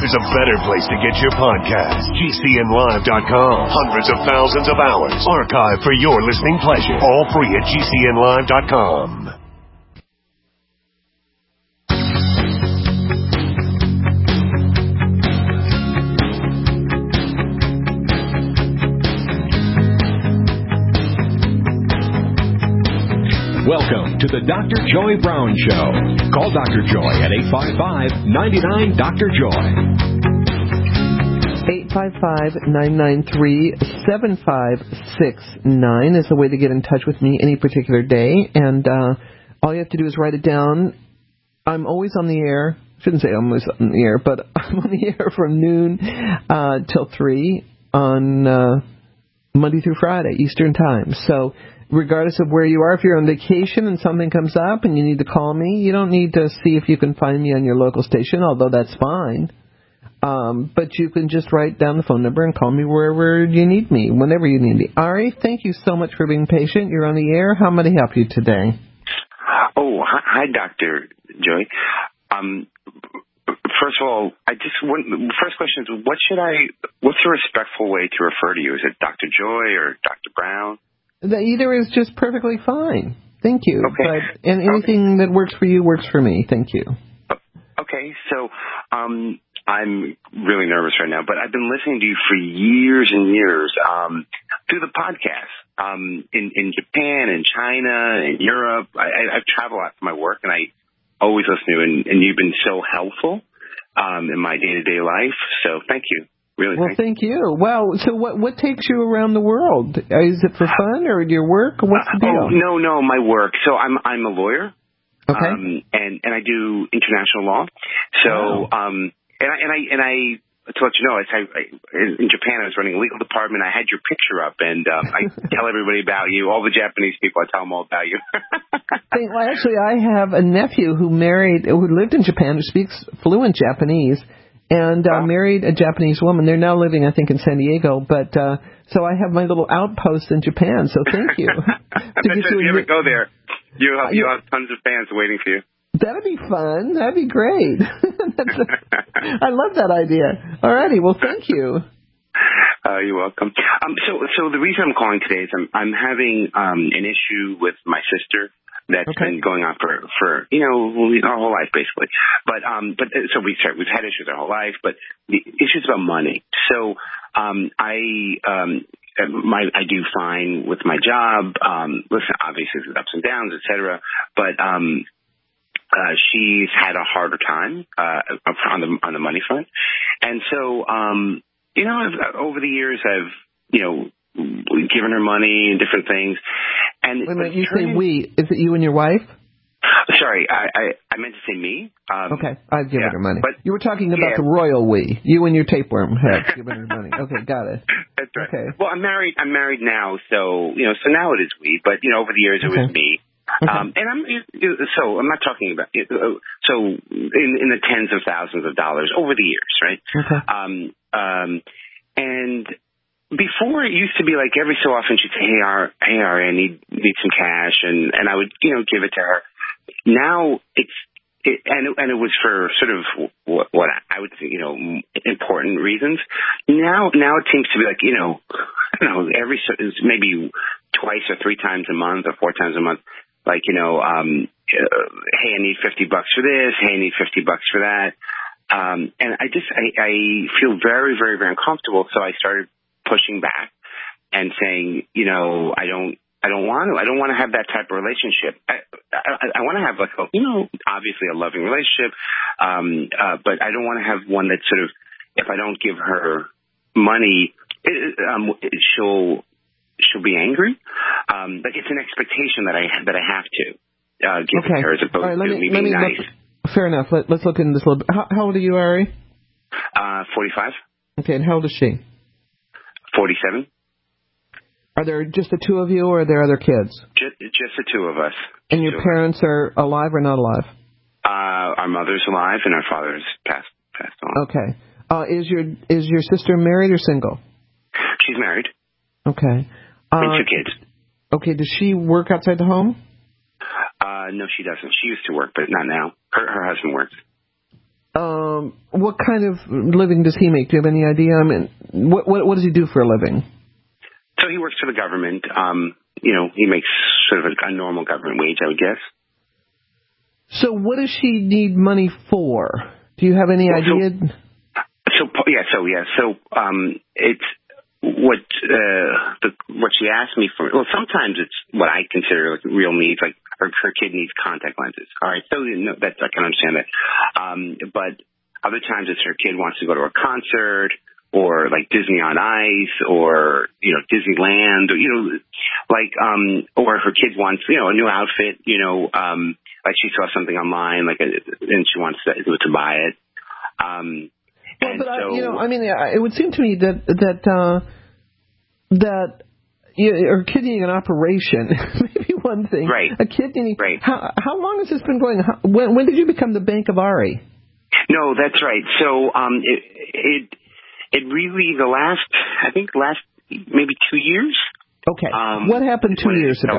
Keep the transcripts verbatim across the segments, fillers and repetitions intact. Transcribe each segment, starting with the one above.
there's a better place to get your podcast. G C N live dot com. Hundreds of thousands of hours archived for your listening pleasure. All free at G C N live dot com. Welcome to the Doctor Joy Brown Show. Call Doctor Joy at eight five five, nine nine, Doctor Joy. eight five five, nine nine three, seven five six nine is the way to get in touch with me any particular day. And uh, all you have to do is write it down. I'm always on the air. Shouldn't say I'm always on the air, but I'm on the air from noon uh, till three on uh, Monday through Friday, Eastern Time. So regardless of where you are, if you're on vacation and something comes up and you need to call me, you don't need to see if you can find me on your local station, although that's fine. Um, but you can just write down the phone number and call me wherever you need me, whenever you need me. Ari, thank you so much for being patient. You're on the air. How may I help you today? Oh, hi, hi Doctor Joy. Um, first of all, I just want, first question is, what should I, what's a respectful way to refer to you? Is it Doctor Joy or Doctor Brown? The either is just perfectly fine. Thank you. Okay. But, and anything okay. that works for you works for me. Thank you. Okay. So um, I'm really nervous right now, but I've been listening to you for years and years um, through the podcast um, in, in Japan and China and Europe. I, I've traveled a lot for my work, and I always listen to you, and, and you've been so helpful um, in my day-to-day life. So thank you. Really, well, thank you. Well, so what what takes you around the world? Is it for fun or your work? What's the deal? Oh, no, no, my work. So I'm I'm a lawyer. Okay. Um, and and I do international law. So wow. um, and I and I and I to let you know, I, I, in Japan I was running a legal department. I had your picture up, and um, I tell everybody about you. All the Japanese people, I tell them all about you. Well, actually, I have a nephew who married, who lived in Japan, who speaks fluent Japanese. And uh, married a Japanese woman. They're now living, I think, in San Diego. But uh, so I have my little outpost in Japan. So thank you. I bet if you ever go there, you have, you have tons of fans waiting for you. That'd be fun. That'd be great. That's a, I love that idea. All righty. Well, thank you. Uh, you're welcome. Um, so, so the reason I'm calling today is I'm, I'm having um, an issue with my sister. That's okay. been going on for, for, you know, our whole life, basically. But, um, but, so we start, we've had issues our whole life, but the issues about money. So, um, I, um, my, I do fine with my job. Um, listen, obviously there's ups and downs, et cetera. But, um, uh, she's had a harder time, uh, on the, on the money front. And so, um, you know, I've, over the years, I've, you know, given her money and different things. And wait a minute, you say we. Is it you and your wife? Sorry, I, I, I meant to say me. Um, okay, I've given yeah, her money. But, you were talking about yeah. the royal we. You and your tapeworm have given her money. Okay, got it. That's right. Okay. Well, I'm married. I'm married now, so you know. So now it is we. But you know, over the years it okay. was me. Okay. Um, and I'm so I'm not talking about so in, in the tens of thousands of dollars over the years, right? Okay. Um, um, and before it used to be like every so often she'd say, "Hey, Ari, hey, Ari, I need need some cash," and and I would you know give it to her. Now it's it, and it, and it was for sort of what, what I would think, you know, important reasons. Now now it seems to be like you know, I don't know, every maybe twice or three times a month or four times a month. Like, you know, um, uh, hey, I need fifty bucks for this. Hey, I need fifty bucks for that. Um, and I just, I, I feel very, very, very uncomfortable. So I started pushing back and saying, you know, I don't, I don't want to, I don't want to have that type of relationship. I, I, I want to have like, a, you know, obviously a loving relationship. Um, uh, but I don't want to have one that sort of, if I don't give her money, it, um, she'll, she'll be angry. Um, like it's an expectation that I that I have to uh, give okay. it to her as opposed right, to me, me being me nice. Look, fair enough. Let, let's look into this a little bit. How, how old are you, Ari? Uh, forty-five. Okay, and how old is she? forty-seven. Are there just the two of you, or are there other kids? Just, just the two of us. And your parents are alive or not alive? Uh, our mother's alive and our father's passed passed on. Okay. Uh, is your is your sister married or single? She's married. Okay. Uh, and two kids. Okay. Does she work outside the home? Uh, no, she doesn't. She used to work, but not now. Her her husband works. Um. Um, what kind of living does he make? Do you have any idea? I mean, what what, what does he do for a living? So he works for the government. Um, you know, he makes sort of a, a normal government wage, I would guess. So what does she need money for? Do you have any well, idea? So, so yeah, so yeah, so um, it's what uh, the what she asked me for. Well, sometimes it's what I consider like real needs, like her, her kid needs contact lenses. All right, so you know, that's I can understand that. Um, but other times it's her kid wants to go to a concert, or like Disney on Ice, or you know Disneyland, or you know, like um, or her kid wants you know a new outfit, you know, um, like she saw something online, like a, and she wants to, to buy it. Um, Well, but so, I, you know, I mean, it would seem to me that that uh, that you know, or kidneying an operation may be one thing. Right. A kidney. Right. How how long has this been going? How, when when did you become the Bank of Ari? No, that's right. So um, it it it really the last I think last maybe two years. Okay. Um, what happened two years ago?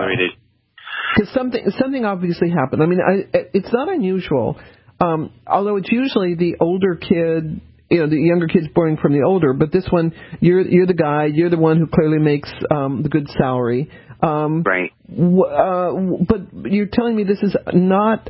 Because something something obviously happened. I mean, I, it's not unusual. Um, although it's usually the older kid, you know, the younger kid's born from the older, but this one, you're you're the guy, you're the one who clearly makes um, the good salary. Um, right. W- uh, but you're telling me this is not.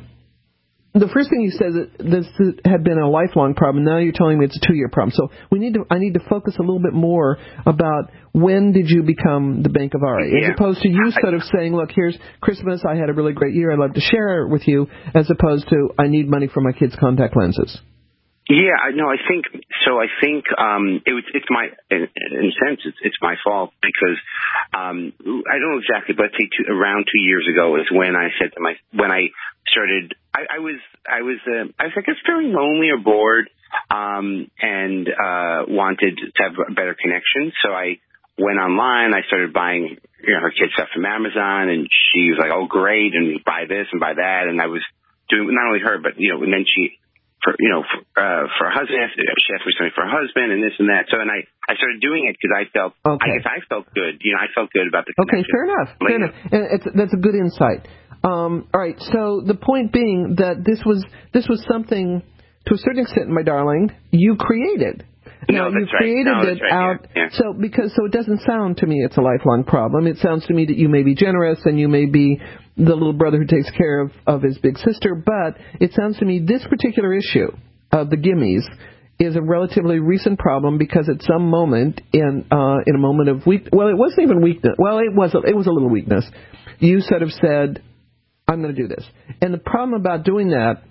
The first thing you said that this had been a lifelong problem. Now you're telling me it's a two-year problem. So we need to. I need to focus a little bit more about when did you become the Bank of Ari, yeah. as opposed to you sort of saying, "Look, here's Christmas. I had a really great year. I'd love to share it with you," as opposed to, "I need money for my kids' contact lenses." Yeah, I no, I think so. I think um, it was. It's my, in, in a sense, it's, it's my fault because um, I don't know exactly, but let's say two, around two years ago is when I said to my when I started. I, I was I was uh, I was I guess feeling lonely or bored, um, and uh, wanted to have a better connection. So I went online. I started buying you know her kid stuff from Amazon, and she was like, "Oh, great!" and buy this and buy that. And I was doing not only her, but you know, and then she. For you know, for, uh, for her husband, she asked me something for her husband, and this and that. So, and I, I started doing it because I felt, okay. I guess I felt good. You know, I felt good about the connection. Okay, fair enough. Later. Fair enough. And it's, that's a good insight. Um, all right. So the point being that this was this was something, to a certain extent, my darling, you created. No, now, you that's created right. No, it that's right. out. Yeah, yeah. So because so it doesn't sound to me it's a lifelong problem. It sounds to me that you may be generous and you may be the little brother who takes care of, of his big sister. But it sounds to me this particular issue of the gimmies is a relatively recent problem because at some moment in uh, in a moment of weak, well, it wasn't even weakness. Well, it was a, it was a little weakness. You sort of said, "I'm going to do this," and the problem about doing that,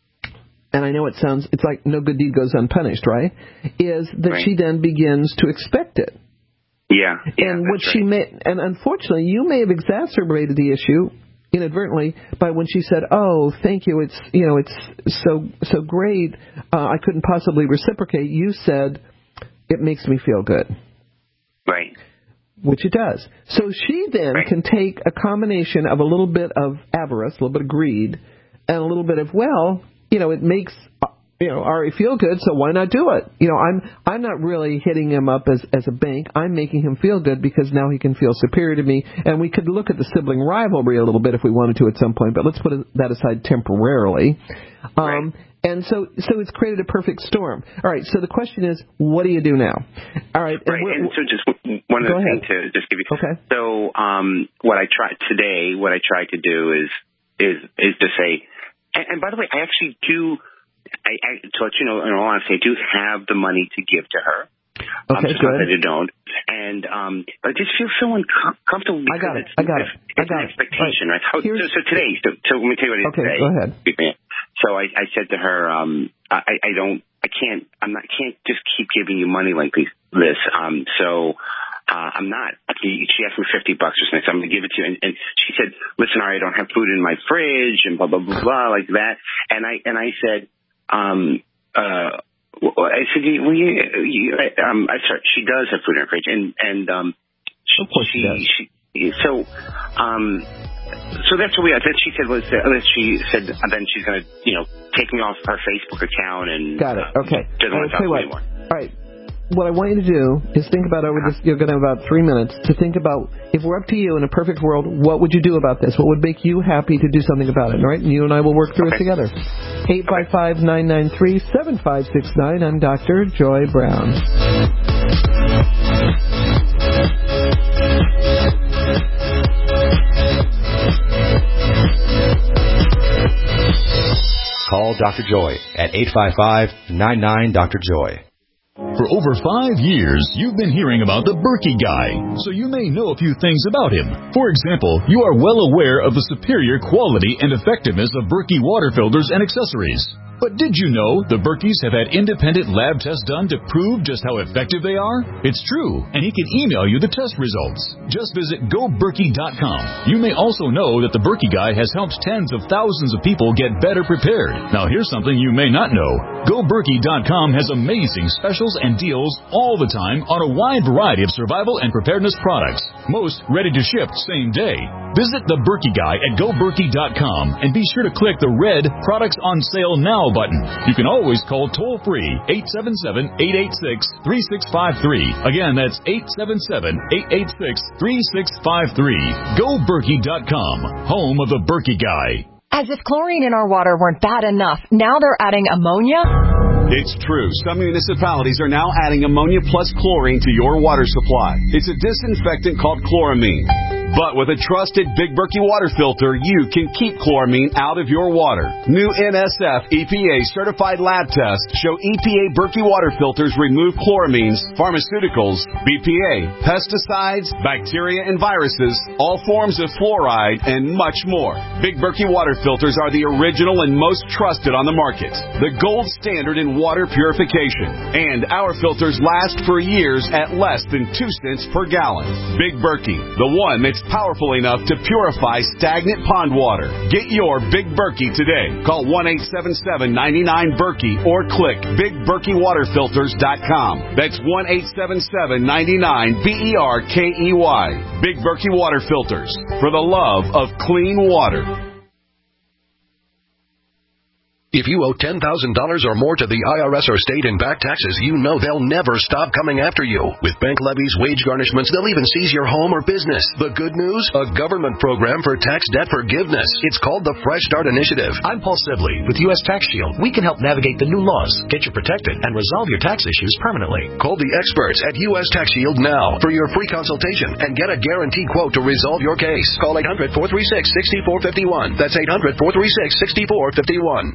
and I know it sounds it's like no good deed goes unpunished, right? Is that right. she then begins to expect it. Yeah, yeah. And what right. she may, and unfortunately, you may have exacerbated the issue inadvertently by when she said, "Oh, thank you. It's you know, it's so so great. Uh, I couldn't possibly reciprocate." You said, "It makes me feel good." Right. Which it does. So she then right. can take a combination of a little bit of avarice, a little bit of greed, and a little bit of well, you know, it makes you know Ari feel good, so why not do it? You know, I'm I'm not really hitting him up as as a bank. I'm making him feel good because now he can feel superior to me. And we could look at the sibling rivalry a little bit if we wanted to at some point, but let's put that aside temporarily. Um, right. And so so it's created a perfect storm. All right. So the question is, what do you do now? All right. Right. And, and so just one other thing to just give you. Okay. So um, what I tried today, what I tried to do is is is to say, and, and by the way, I actually do. I, I, to let you know, in all honesty, I do have the money to give to her. Okay, um, just good. not that I don't. And um, I just feel so uncomfortable because I got it. it's, I got it's, it. it's I got an it. expectation, right? right? Here's, so, so today, so, so let me tell you what it is okay, today. Go ahead. So I, I said to her, um, I, I don't, I can't, I'm not, can't just keep giving you money like this. this. Um, so. Uh, I'm not. She asked me fifty bucks or something, so I'm going to give it to you. And, and she said, listen, Ari, I don't have food in my fridge and blah, blah, blah, blah, like that. And I, and I said, um, uh, I said, well, you, you, um, I sorry, she does have food in her fridge. And, and, um, of course she, she does. She, so, um, so that's what we, then she said, was, uh, she said, uh, then she's going to, you know, take me off her Facebook account and. Got it. Okay. Uh, doesn't want to talk to me anymore. All right. what I want you to do is think about over this. You're going to have about three minutes to think about, if we're up to you in a perfect world, what would you do about this? What would make you happy to do something about it? All right, and you and I will work through okay. it together. eight five five, nine nine three, seven five six nine. I'm Doctor Joy Brown. Call Doctor Joy at eight five five, nine nine, Doctor Joy. For over five years, you've been hearing about the Berkey Guy, so you may know a few things about him. For example, you are well aware of the superior quality and effectiveness of Berkey water filters and accessories. But did you know the Berkeys have had independent lab tests done to prove just how effective they are? It's true, and he can email you the test results. Just visit go berkey dot com. You may also know that the Berkey Guy has helped tens of thousands of people get better prepared. Now here's something you may not know. go berkey dot com has amazing specials and deals all the time on a wide variety of survival and preparedness products. Most ready to ship same day. Visit the Berkey Guy at go berkey dot com and be sure to click the red Products on Sale Now button. You can always call toll-free eight seven seven, eight eight six, three six five three. Again, that's eight seven seven, eight eight six, three six five three. go berkey dot com, home of the Berkey Guy. As if chlorine in our water weren't bad enough, now they're adding ammonia? It's true. Some municipalities are now adding ammonia plus chlorine to your water supply. It's a disinfectant called chloramine. But with a trusted Big Berkey water filter, you can keep chloramine out of your water. New N S F E P A certified lab tests show E P A Berkey water filters remove chloramines, pharmaceuticals, B P A, pesticides, bacteria and viruses, all forms of fluoride, and much more. Big Berkey water filters are the original and most trusted on the market. The gold standard in water purification. And our filters last for years at less than two cents per gallon. Big Berkey, the one that's powerful enough to purify stagnant pond water. Get your Big Berkey today. Call one eight seven seven, nine nine, Berkey or click big berkey water filters dot com. That's one eight seven seven, nine nine, B E R K E Y. Big Berkey Water Filters, for the love of clean water. If you owe ten thousand dollars or more to the I R S or state in back taxes, you know they'll never stop coming after you. With bank levies, wage garnishments, they'll even seize your home or business. The good news? A government program for tax debt forgiveness. It's called the Fresh Start Initiative. I'm Paul Sibley with U S Tax Shield. We can help navigate the new laws, get you protected, and resolve your tax issues permanently. Call the experts at U S Tax Shield now for your free consultation and get a guaranteed quote to resolve your case. Call eight hundred, four three six, six four five one. That's eight hundred, four three six, six four five one.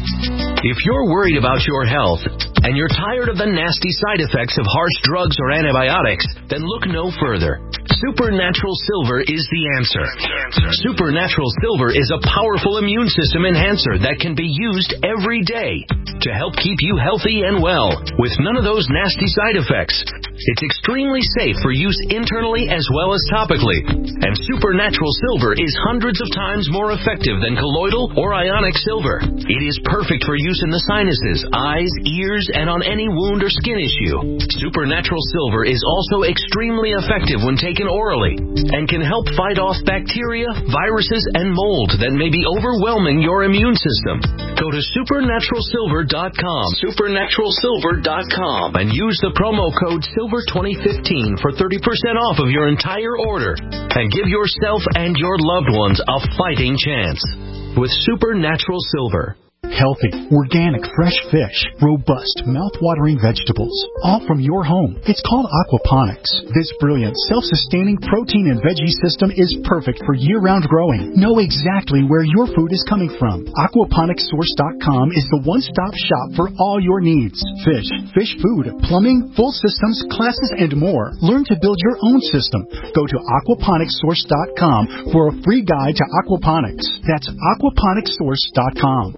If you're worried about your health and you're tired of the nasty side effects of harsh drugs or antibiotics, then look no further. Supernatural Silver is the answer. Supernatural Silver is a powerful immune system enhancer that can be used every day to help keep you healthy and well with none of those nasty side effects. It's extremely safe for use internally as well as topically. And Supernatural Silver is hundreds of times more effective than colloidal or ionic silver. It is perfect for use in the sinuses, eyes, ears, and on any wound or skin issue. Supernatural Silver is also extremely effective when taken orally and can help fight off bacteria, viruses, and mold that may be overwhelming your immune system. Go to supernatural silver dot com, supernatural silver dot com, and use the promo code silver twenty fifteen for thirty percent off of your entire order and give yourself and your loved ones a fighting chance with Supernatural Silver. Healthy, organic, fresh fish, robust, mouth-watering vegetables, all from your home. It's called aquaponics. This brilliant, self-sustaining protein and veggie system is perfect for year-round growing. Know exactly where your food is coming from. aquaponics source dot com is the one-stop shop for all your needs. Fish, fish food, plumbing, full systems, classes, and more. Learn to build your own system. Go to aquaponics source dot com for a free guide to aquaponics. That's aquaponics source dot com.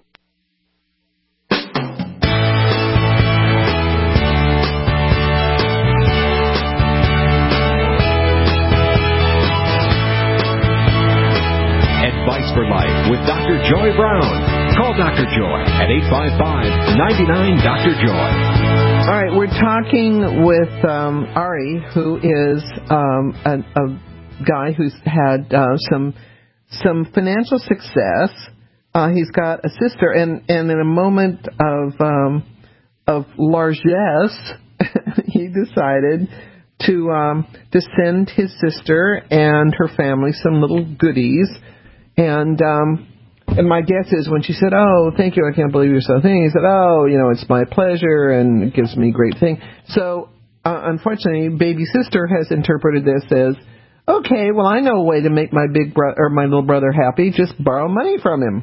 Advice for Life with Doctor Joy Brown. Call Doctor Joy at eight five five, nine nine, Doctor Joy. All right, we're talking with um, Ari, who is um, a, a guy who's had uh, some some financial success. Uh, he's got a sister, and, and in a moment of um, of largesse, he decided to um, to send his sister and her family some little goodies. And um, and my guess is when she said, "Oh, thank you, I can't believe you're so thin," he said, "Oh, you know, it's my pleasure, and it gives me great thing." So uh, unfortunately, baby sister has interpreted this as, "Okay, well, I know a way to make my big bro- or my little brother happy. Just borrow money from him."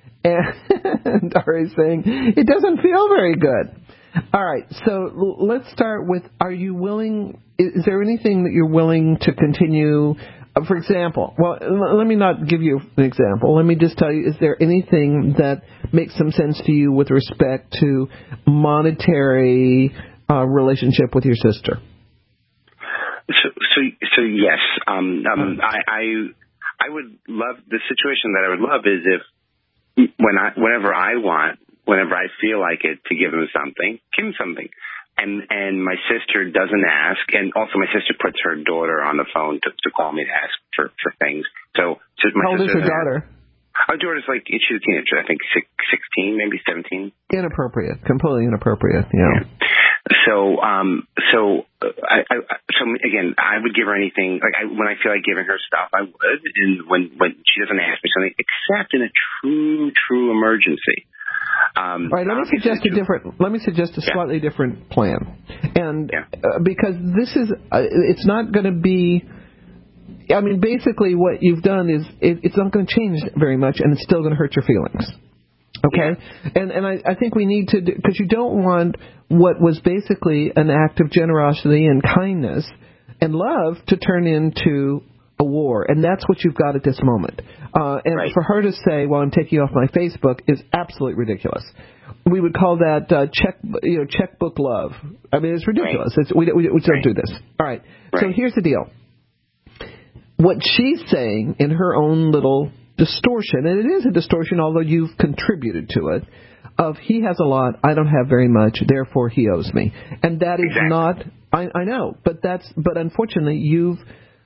And Dari's saying it doesn't feel very good. All right, so let's start with: are you willing? Is there anything that you're willing to continue? For example, well, let me not give you an example. Let me just tell you, is there anything that makes some sense to you with respect to monetary uh, relationship with your sister? So, so, so yes. Um, um, I, I, I would love the situation that I would love is if when I, whenever I want, whenever I feel like it, to give him something, give him something. And and my sister doesn't ask, and also my sister puts her daughter on the phone to, to call me to ask for, for things. So, so my how old is her daughter? Our daughter's like, she's a teenager, I think six, sixteen, maybe seventeen. Inappropriate, completely inappropriate, yeah. So, um, so, I, I, so again, I would give her anything, like I, when I feel like giving her stuff, I would, and when, when she doesn't ask me something, except in a true, true emergency. Um, All right, let me suggest a different. Let me suggest a yeah. slightly different plan, and yeah. uh, because this is, uh, it's not going to be. I mean, basically, what you've done is it, it's not going to change very much, and it's still going to hurt your feelings. Okay, yeah. and and I, I think we need to, because you don't want what was basically an act of generosity and kindness and love to turn into a war, and that's what you've got at this moment. Uh, and right. for her to say, "Well, I'm taking you off my Facebook," is absolutely ridiculous. We would call that uh, check, you know, checkbook love. I mean, it's ridiculous. Right. It's, we, we, we don't right. do this. All right. right. So here's the deal. What she's saying in her own little distortion, and it is a distortion, although you've contributed to it, of he has a lot, I don't have very much, therefore he owes me, and that is exactly. not. I, I know, but that's. But unfortunately, you've.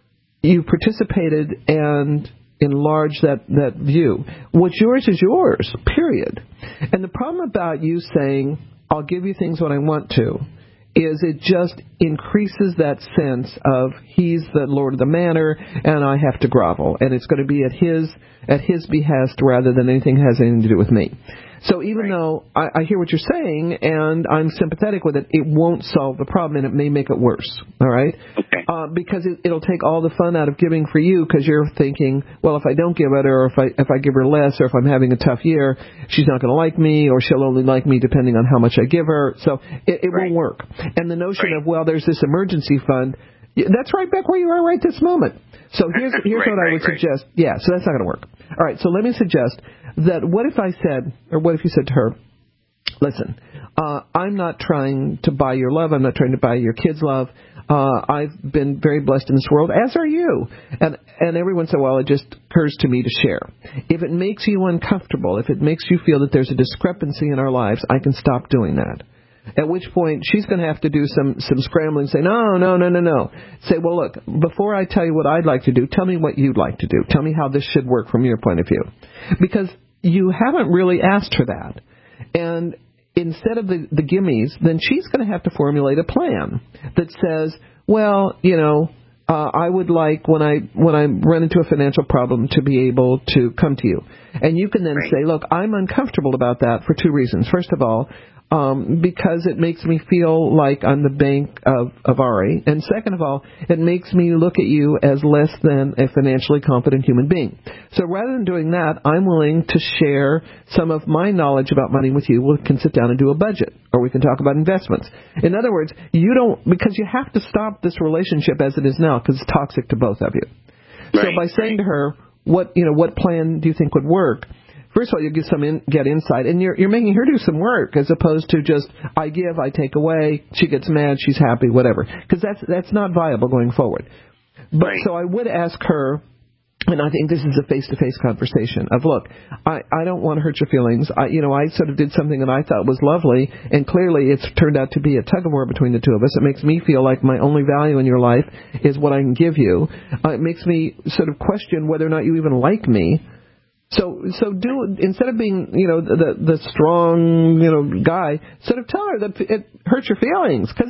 You participated and enlarged that, that view. What's yours is yours, period. And the problem about you saying, I'll give you things when I want to, is it just increases that sense of he's the Lord of the Manor and I have to grovel. And it's going to be at his at his behest rather than anything has anything to do with me. So even right. though I, I hear what you're saying and I'm sympathetic with it, it won't solve the problem and it may make it worse. All right? Okay. Uh, because it, it'll take all the fun out of giving for you because you're thinking, well, if I don't give it or if I if I give her less or if I'm having a tough year, she's not going to like me or she'll only like me depending on how much I give her. So it, it right. won't work. And the notion right. of, well, there's this emergency fund, that's right back where you are right this moment. So here's here's right, what right, I would right. suggest. Yeah, so that's not going to work. All right, so let me suggest that what if I said, or what if you said to her, listen, uh, I'm not trying to buy your love. I'm not trying to buy your kids' love. Uh, I've been very blessed in this world, as are you. And and every once in a while it just occurs to me to share. If it makes you uncomfortable, if it makes you feel that there's a discrepancy in our lives, I can stop doing that. At which point, she's going to have to do some, some scrambling and say, no, no, no, no, no. Say, well, look, before I tell you what I'd like to do, tell me what you'd like to do. Tell me how this should work from your point of view. Because you haven't really asked for that. And instead of the, the gimmies, then she's going to have to formulate a plan that says, well, you know, uh, I would like when I when I run into a financial problem to be able to come to you. And you can then right. say, look, I'm uncomfortable about that for two reasons. First of all, Um, because it makes me feel like I'm the bank of, of Ari. And second of all, it makes me look at you as less than a financially competent human being. So rather than doing that, I'm willing to share some of my knowledge about money with you. We can sit down and do a budget, or we can talk about investments. In other words, you don't, because you have to stop this relationship as it is now, because it's toxic to both of you. Right. So by saying to her, what, you know, what plan do you think would work? First of all, you get some in, get insight, and you're you're making her do some work as opposed to just I give, I take away. She gets mad, she's happy, whatever. Because that's that's not viable going forward. But right. so I would ask her, and I think this is a face-to-face conversation of, look, I, I don't want to hurt your feelings. I you know I sort of did something that I thought was lovely, and clearly it's turned out to be a tug of war between the two of us. It makes me feel like my only value in your life is what I can give you. Uh, it makes me sort of question whether or not you even like me. So, so do instead of being, you know, the the strong, you know, guy, sort of tell her that it hurts your feelings, because it does.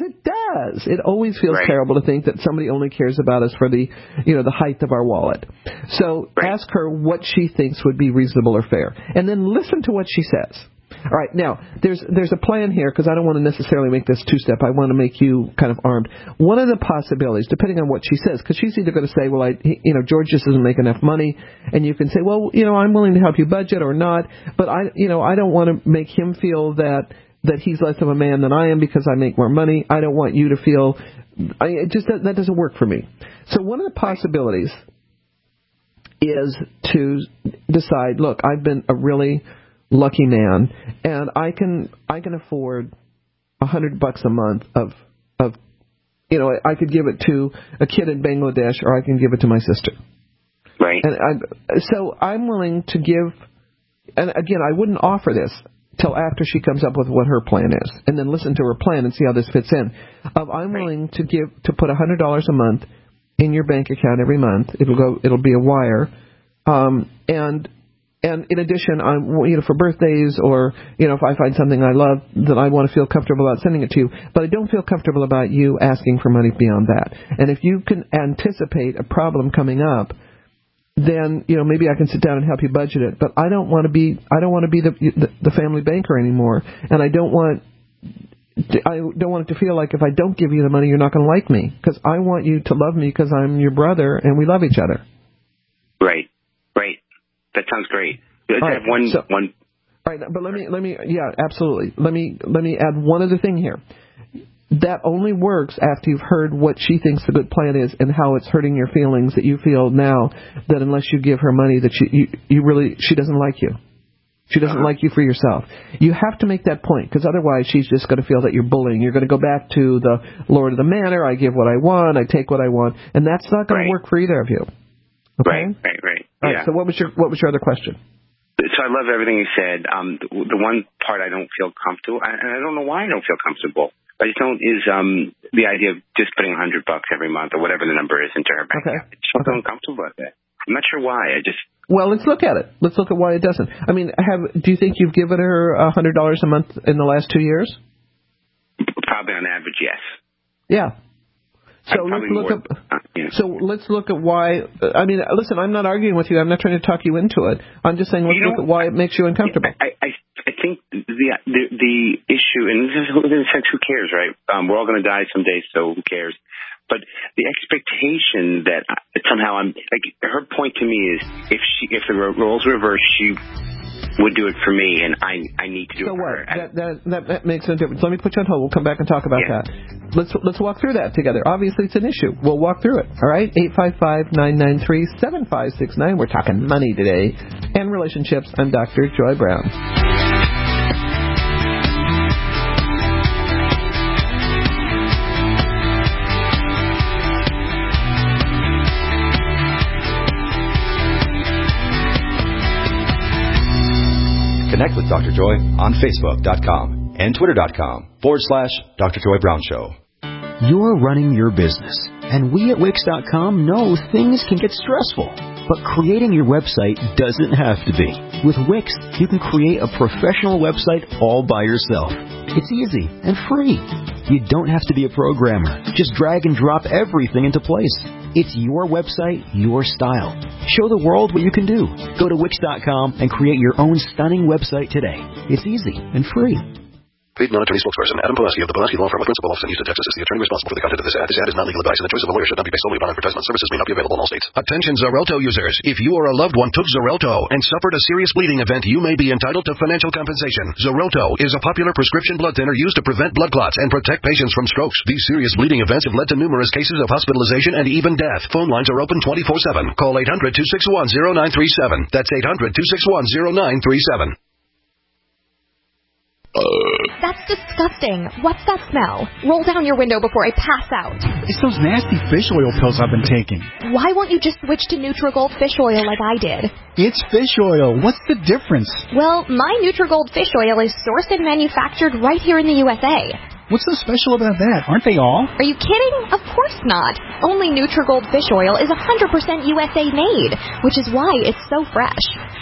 does. It always feels right. terrible to think that somebody only cares about us for the, you know, the height of our wallet. So right. ask her what she thinks would be reasonable or fair, and then listen to what she says. All right, now, there's there's a plan here, because I don't want to necessarily make this two-step. I want to make you kind of armed. One of the possibilities, depending on what she says, because she's either going to say, well, I, you know, George just doesn't make enough money, and you can say, well, you know, I'm willing to help you budget or not, but I, you know, I don't want to make him feel that that he's less of a man than I am because I make more money. I don't want you to feel, I, it just that doesn't work for me. So one of the possibilities is to decide, look, I've been a really lucky man, and I can I can afford a hundred bucks a month of of you know I could give it to a kid in Bangladesh, or I can give it to my sister. Right. And I, so I'm willing to give. And again, I wouldn't offer this till after she comes up with what her plan is, and then listen to her plan and see how this fits in. Of I'm right. willing to give to put a hundred dollars a month in your bank account every month. It'll go. It'll be a wire, um, and. And in addition, I, you know, for birthdays, or, you know, if I find something I love, that I want to feel comfortable about sending it to you. But I don't feel comfortable about you asking for money beyond that. And if you can anticipate a problem coming up, then, you know, maybe I can sit down and help you budget it. But I don't want to be, I don't want to be the, the the family banker anymore. And I don't want, to, I don't want it to feel like if I don't give you the money, you're not going to like me. Because I want you to love me because I'm your brother and we love each other. Right. Right. That sounds great. I right, have one, so, one. All right, but let me, let me, yeah, absolutely. Let me, let me add one other thing here. That only works after you've heard what she thinks the good plan is and how it's hurting your feelings that you feel now that unless you give her money that you, you, you really, she doesn't like you. She doesn't uh-huh. like you for yourself. You have to make that point, because otherwise she's just going to feel that you're bullying. You're going to go back to the Lord of the Manor. I give what I want. I take what I want. And that's not going right. to work for either of you. Okay? Right, right, right. All yeah. right, so what was your what was your other question? So I love everything you said. Um, the, the one part I don't feel comfortable, and I don't know why I don't feel comfortable, I just don't, is um, the idea of just putting a hundred bucks every month or whatever the number is into her bank okay. account. I just don't okay. feel uncomfortable about that. I'm not sure why. I just. Well, let's look at it. Let's look at why it doesn't. I mean, have do you think you've given her a hundred dollars a month in the last two years? Probably on average, yes. Yeah. So let's look more, up. uh, yeah. So let's look at why. I mean, listen, I'm not arguing with you. I'm not trying to talk you into it. I'm just saying let's you know, look at why it makes you uncomfortable. I, I, I think the, the the issue, and this is in a sense, who cares, right? Um, we're all going to die someday, so who cares? But the expectation that somehow I'm like, her point to me is if she if the roles reverse, she would do it for me, and I I need to do so it for what? her. That, that, that, that makes no difference. Let me put you on hold. We'll come back and talk about yeah. that. Let's let's walk through that together. Obviously, it's an issue. We'll walk through it. All right? eight five five, nine nine three, seven five six nine. We're talking money today and relationships. I'm Doctor Joy Brown. Connect with Doctor Joy on Facebook dot com and Twitter dot com forward slash Doctor Joy Brown Show. You're running your business, and we at Wix dot com know things can get stressful. But creating your website doesn't have to be. With Wix, you can create a professional website all by yourself. It's easy and free. You don't have to be a programmer. Just drag and drop everything into place. It's your website, your style. Show the world what you can do. Go to Wix dot com and create your own stunning website today. It's easy and free. Paid non-attorney spokesperson Adam Pulaski of the Pulaski Law Firm with principal office in Houston, Texas is the attorney responsible for the content of this ad. This ad is not legal advice, and the choice of a lawyer should not be based solely upon advertisement. Services may not be available in all states. Attention Xarelto users. If you or a loved one took Xarelto and suffered a serious bleeding event, you may be entitled to financial compensation. Xarelto is a popular prescription blood thinner used to prevent blood clots and protect patients from strokes. These serious bleeding events have led to numerous cases of hospitalization and even death. Phone lines are open twenty-four seven. Call eight hundred, two six one, zero nine three seven. That's eight hundred, two six one, zero nine three seven. That's disgusting. What's that smell? Roll down your window before I pass out. It's those nasty fish oil pills I've been taking. Why won't you just switch to Nutrigold fish oil like I did? It's fish oil. What's the difference? Well, my Nutrigold fish oil is sourced and manufactured right here in the U S A. What's so special about that? Aren't they all? Are you kidding? Of course not. Only Nutrigold fish oil is one hundred percent U S A made, which is why it's so fresh.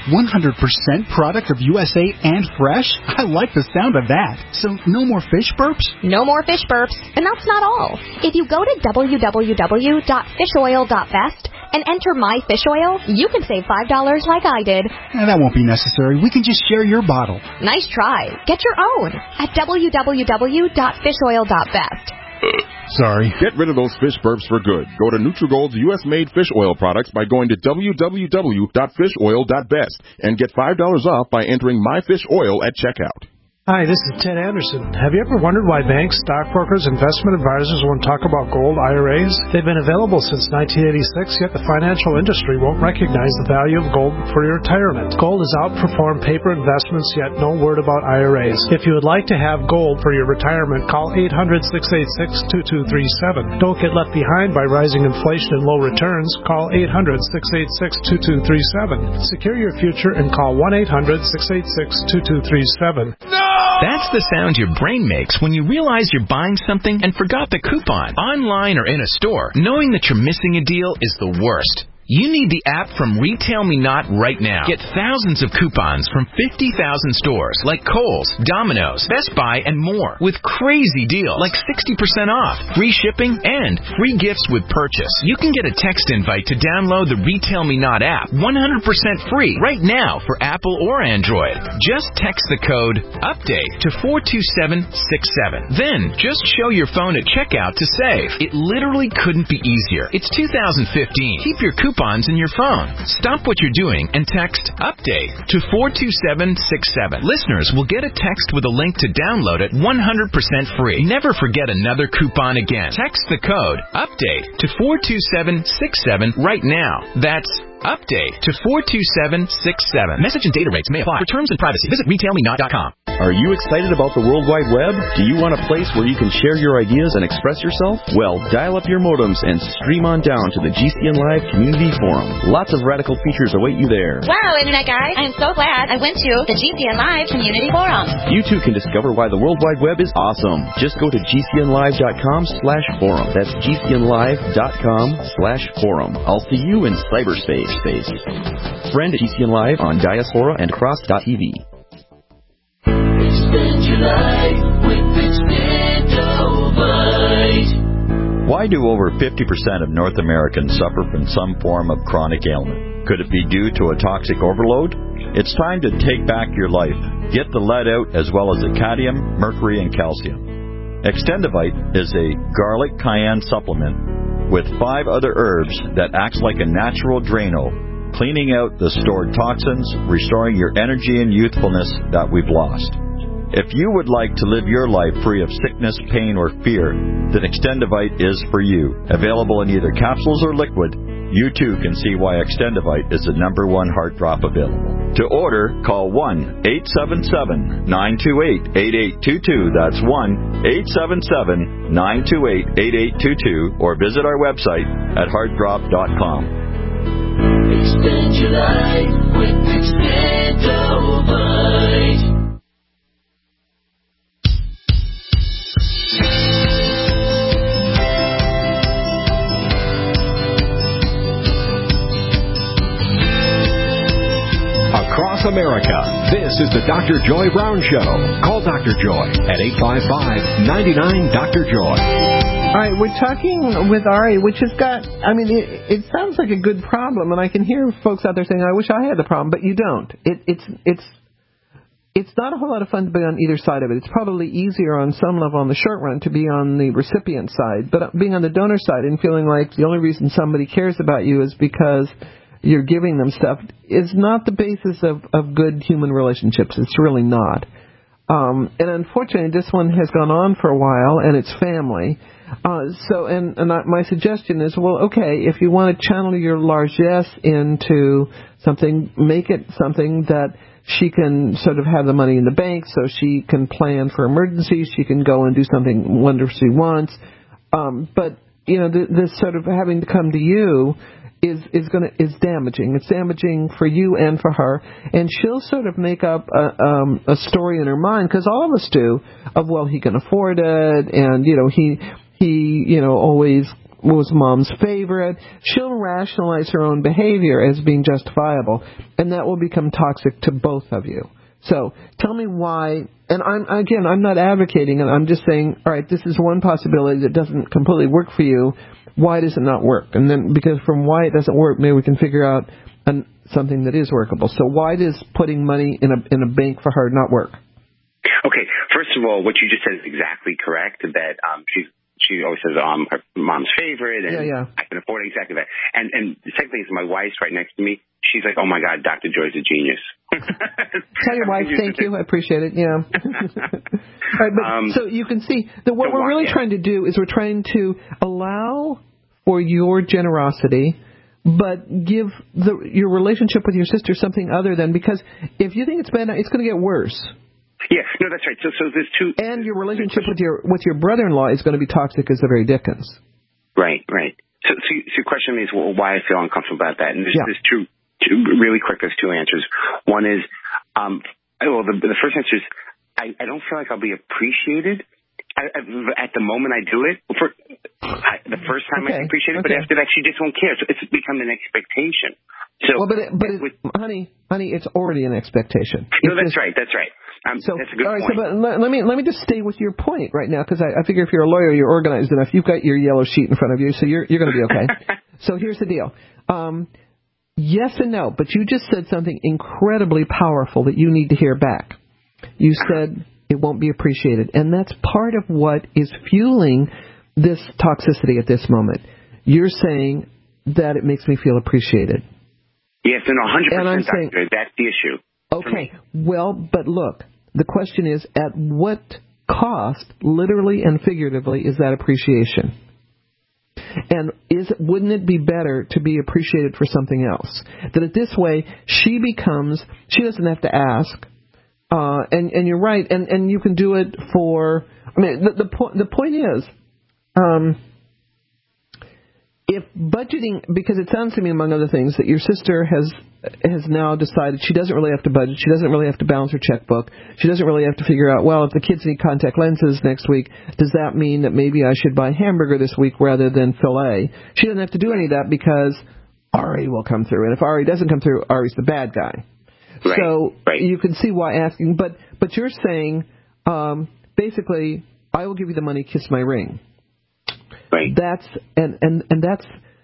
one hundred percent product of U S A and fresh? I like the sound of that. So no more fish burps? No more fish burps. And that's not all. If you go to w w w dot fish oil dot best and enter my fish oil, you can save five dollars like I did. Eh, that won't be necessary. We can just share your bottle. Nice try. Get your own at w w w dot fish oil dot best. Sorry. Get rid of those fish burps for good. Go to Nutrigold's U S made fish oil products by going to w w w dot fish oil dot best and get five dollars off by entering my fish oil at checkout. Hi, this is Ted Anderson. Have you ever wondered why banks, stockbrokers, investment advisors won't talk about gold I R As? They've been available since nineteen eighty-six, yet the financial industry won't recognize the value of gold for your retirement. Gold has outperformed paper investments, yet no word about I R As. If you would like to have gold for your retirement, call eight hundred, six eight six, two two three seven. Don't get left behind by rising inflation and low returns. Call eight hundred, six eight six, two two three seven. Secure your future and call one eight hundred, six eight six, two two three seven. No! That's the sound your brain makes when you realize you're buying something and forgot the coupon. Online or in a store, knowing that you're missing a deal is the worst. You need the app from Retail Me Not right now. Get thousands of coupons from fifty thousand stores like Kohl's, Domino's, Best Buy, and more with crazy deals like sixty percent off, free shipping, and free gifts with purchase. You can get a text invite to download the Retail Me Not app one hundred percent free right now for Apple or Android. Just text the code UPDATE to four two seven six seven. Then just show your phone at checkout to save. It literally couldn't be easier. It's two thousand fifteen. Keep your coupons in your phone. Stop what you're doing and text UPDATE to four two seven six seven. Listeners will get a text with a link to download it one hundred percent free. Never forget another coupon again. Text the code UPDATE to four two seven six seven right now. That's UPDATE to four two seven six seven. Message and data rates may apply. For terms and privacy, visit retail me not dot com. Are you excited about the World Wide Web? Do you want a place where you can share your ideas and express yourself? Well, dial up your modems and stream on down to the G C N Live Community Forum. Lots of radical features await you there. Wow, Internet guys, I am so glad I went to the G C N Live Community Forum. You too can discover why the World Wide Web is awesome. Just go to g c n live dot com slash forum. That's g c n live dot com slash forum. I'll see you in cyberspace. Space. Friend G C N Live on Diaspora and Cross dot t v. Extend your life with Extendovite. Why do over fifty percent of North Americans suffer from some form of chronic ailment? Could it be due to a toxic overload? It's time to take back your life. Get the lead out as well as the cadmium, mercury, and calcium. Extendovite is a garlic cayenne supplement with five other herbs that acts like a natural Drano, cleaning out the stored toxins, restoring your energy and youthfulness that we've lost. If you would like to live your life free of sickness, pain, or fear, then Extendovite is for you. Available in either capsules or liquid, you too can see why Extendovite is the number one heart drop available. To order, call one eight seven seven, nine two eight, eight eight two two. That's one eight seven seven, nine two eight, eight eight two two, or visit our website at heart drop dot com. Extend your life with Extendovite. Across America, this is the Doctor Joy Brown Show. Call Doctor Joy at eight five five, nine nine, Doctor Joy. All right, we're talking with Ari, which has got, I mean, it, it sounds like a good problem, and I can hear folks out there saying, I wish I had the problem, but you don't. It, it's it's it's not a whole lot of fun to be on either side of it. It's probably easier on some level on the short run to be on the recipient side, but being on the donor side and feeling like the only reason somebody cares about you is because you're giving them stuff is not the basis of, of good human relationships. It's really not. Um, and unfortunately, this one has gone on for a while, and it's family. Uh, so, and, and my suggestion is, well, okay, if you want to channel your largesse into something, make it something that she can sort of have the money in the bank so she can plan for emergencies. She can go and do something wonderful she wants. Um, but, you know, th- this sort of having to come to you is is going to is damaging. It's damaging for you and for her, and she'll sort of make up a, um, a story in her mind, because all of us do, of, well, he can afford it, and you know he he you know always was mom's favorite. She'll rationalize her own behavior as being justifiable, and that will become toxic to both of you. So tell me why, and I'm again, I'm not advocating it. I'm just saying, all right, this is one possibility that doesn't completely work for you. Why does it not work? And then, because from why it doesn't work, maybe we can figure out an, something that is workable. So why does putting money in a in a bank for her not work? Okay, first of all, what you just said is exactly correct, that um, she's She always says, um, her mom's favorite, and yeah, yeah. I can afford exactly that. And and the second thing is, my wife's right next to me. She's like, oh, my God, Doctor Joy's a genius. Tell your wife, thank you. I appreciate it. Yeah. All right, but um, so you can see that what so we're really yeah. trying to do is we're trying to allow for your generosity, but give the, your relationship with your sister something other than, because if you think it's bad, it's going to get worse. Yeah, no, that's right. So, so there's two, and your relationship with your with your brother-in-law is going to be toxic as the very dickens. Right, right. So, so, so your question is, well, why I feel uncomfortable about that, and there's, yeah. there's two, two really quick. There's two answers. One is, um, well, the, the first answer is, I, I don't feel like I'll be appreciated. I, I, at the moment I do it, for I, the first time okay. I appreciate it, okay. but after that she just won't care. So it's become an expectation. So, well, but it, but it, with, honey, honey, it's already an expectation. No, it's that's just, right. That's right. Um, so, that's a good all right, point. So, but let, let me let me just stay with your point right now, because I, I figure if you're a lawyer, you're organized enough. You've got your yellow sheet in front of you, so you're you're going to be okay. So here's the deal. Um, yes and no, but you just said something incredibly powerful that you need to hear back. You said it won't be appreciated, and that's part of what is fueling this toxicity at this moment. You're saying that it makes me feel appreciated. Yes, and one hundred percent, and I'm Doctor saying, that's the issue. Okay, well, but look, the question is, at what cost, literally and figuratively, is that appreciation? And is wouldn't it be better to be appreciated for something else? That it this way, she becomes, she doesn't have to ask, uh, and, and you're right, and, and you can do it for, I mean, the, the, po- the point is, um, if budgeting, because it sounds to me, among other things, that your sister has has now decided she doesn't really have to budget, she doesn't really have to balance her checkbook, she doesn't really have to figure out, well, if the kids need contact lenses next week, does that mean that maybe I should buy hamburger this week rather than filet? She doesn't have to do any of that because Ari will come through, and if Ari doesn't come through, Ari's the bad guy. Right, so right. You can see why asking, but but you're saying, um, basically, I will give you the money, kiss my ring. Right. That's and, and, and that's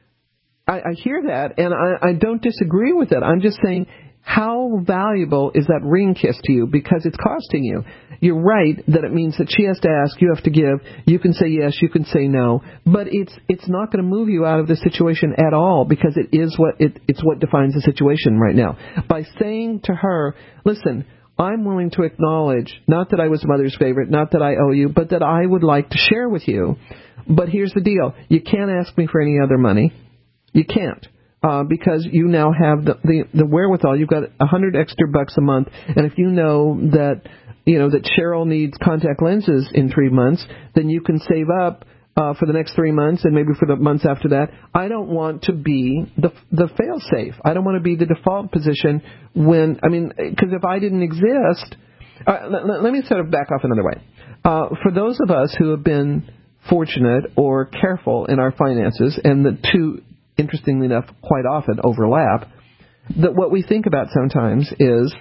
I, I hear that, and I, I don't disagree with it. I'm just saying, how valuable is that ring kiss to you? Because it's costing you. You're right that it means that she has to ask, you have to give. You can say yes, you can say no, but it's it's not going to move you out of the situation at all, because it is what it it's what defines the situation right now. By saying to her, listen, I'm willing to acknowledge, not that I was mother's favorite, not that I owe you, but that I would like to share with you. But here's the deal. You can't ask me for any other money. You can't. Uh, because you now have the, the, the wherewithal. You've got a hundred extra bucks a month. And if you know that, you know, that Cheryl needs contact lenses in three months, then you can save up uh, for the next three months and maybe for the months after that. I don't want to be the the fail-safe. I don't want to be the default position when, I mean, because if I didn't exist, uh, let, let me sort of back off another way. Uh, for those of us who have been fortunate or careful in our finances, and the two, interestingly enough, quite often overlap, that what we think about sometimes is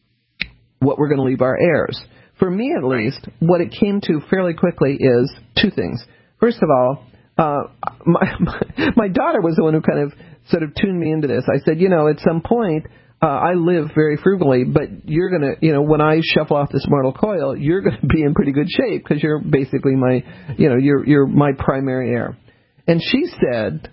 what we're going to leave our heirs. For me, at least, what it came to fairly quickly is two things. First of all, uh, my, my, my daughter was the one who kind of sort of tuned me into this. I said, you know, at some point, uh, I live very frugally, but you're going to, you know, when I shuffle off this mortal coil, you're going to be in pretty good shape because you're basically my, you know, you're you're my primary heir. And she said,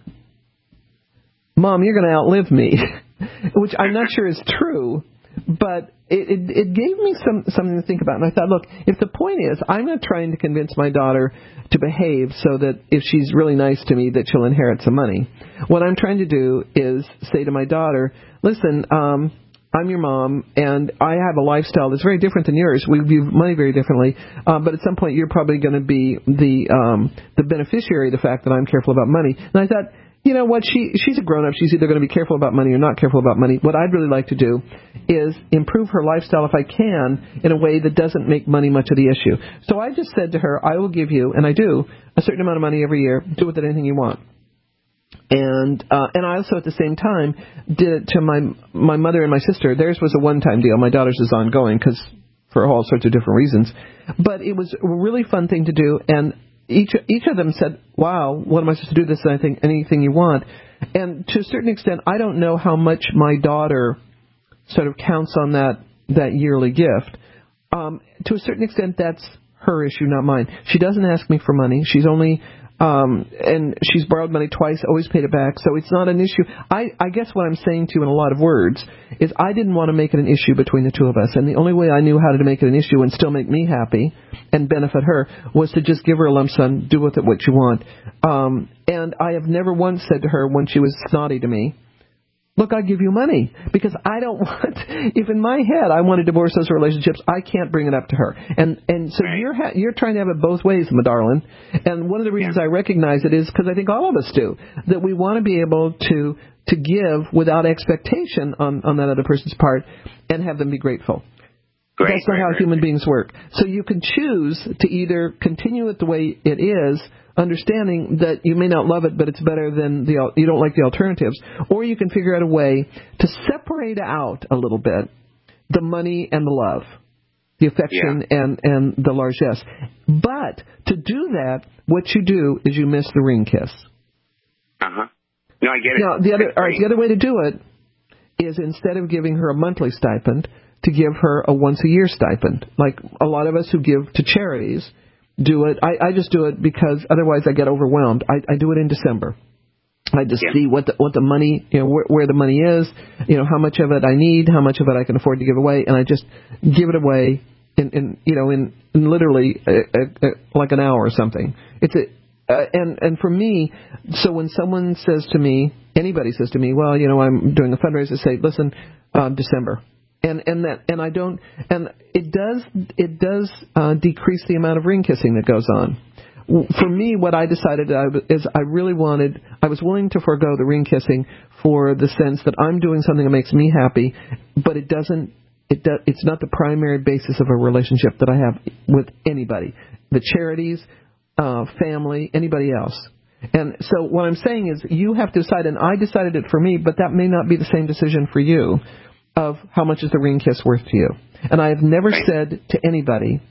Mom, you're going to outlive me, which I'm not sure is true, but it, it, it gave me some something to think about. And I thought, look, if the point is I'm not trying to convince my daughter to behave so that if she's really nice to me that she'll inherit some money. What I'm trying to do is say to my daughter, listen, um, I'm your mom, and I have a lifestyle that's very different than yours. We view money very differently, uh, but at some point you're probably going to be the um, the beneficiary of the fact that I'm careful about money. And I thought, you know what, she she's a grown-up. She's either going to be careful about money or not careful about money. What I'd really like to do is improve her lifestyle if I can in a way that doesn't make money much of the issue. So I just said to her, I will give you, and I do, a certain amount of money every year. Do with it anything you want. And uh, and I also at the same time did it to my my mother and my sister. Theirs was a one-time deal. My daughter's is ongoing because for all sorts of different reasons. But it was a really fun thing to do. And each each of them said, "Wow, what am I supposed to do this? And I think anything you want." And to a certain extent, I don't know how much my daughter sort of counts on that that yearly gift. Um, to a certain extent, that's her issue, not mine. She doesn't ask me for money. She's only, um, and she's borrowed money twice, always paid it back, so it's not an issue. I, I guess what I'm saying to you in a lot of words is I didn't want to make it an issue between the two of us, and the only way I knew how to make it an issue and still make me happy and benefit her was to just give her a lump sum, do with it what you want. Um, and I have never once said to her when she was snotty to me, look, I'll give you money, because I don't want, if in my head I want to divorce those relationships, I can't bring it up to her. And and so right. you're ha- you're trying to have it both ways, my darling. And one of the reasons yeah. I recognize it is because I think all of us do, that we want to be able to to give without expectation on, on that other person's part and have them be grateful. Great, That's not great, how great, human great. beings work. So you can choose to either continue it the way it is, understanding that you may not love it, but it's better than the you don't like the alternatives, or you can figure out a way to separate out a little bit the money and the love, the affection yeah. and and the largesse. But to do that, what you do is you miss the ring kiss. Uh huh. No, I get it. Now the other, all right, the other way to do it is instead of giving her a monthly stipend, to give her a once a year stipend, like a lot of us who give to charities. Do it. I, I just do it because otherwise I get overwhelmed. I, I do it in December. I just yeah. see what the what the money, you know, where, where the money is, you know, how much of it I need, how much of it I can afford to give away, and I just give it away in, in you know, in, in literally a, a, a, like an hour or something. It's a uh, and and for me, so when someone says to me, anybody says to me, well, you know, I'm doing a fundraiser, say, listen, uh, December. And and that and I don't and it does it does uh, decrease the amount of ring kissing that goes on. For me, what I decided is I really wanted I was willing to forego the ring kissing for the sense that I'm doing something that makes me happy, but it doesn't it do, it's not the primary basis of a relationship that I have with anybody, the charities, uh, family, anybody else. And so what I'm saying is you have to decide, and I decided it for me, but that may not be the same decision for you. Of how much is the ring kiss worth to you. And I have never said to anybody,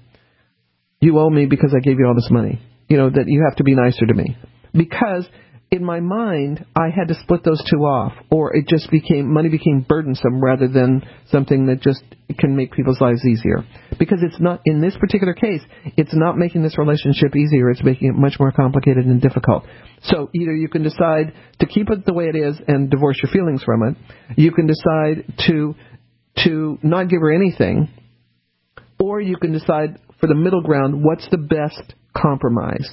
you owe me because I gave you all this money, you know, that you have to be nicer to me. Because in my mind, I had to split those two off, or it just became, money became burdensome rather than something that just can make people's lives easier. Because it's not, in this particular case, it's not making this relationship easier, it's making it much more complicated and difficult. So either you can decide to keep it the way it is and divorce your feelings from it, you can decide to to not give her anything, or you can decide for the middle ground, what's the best compromise.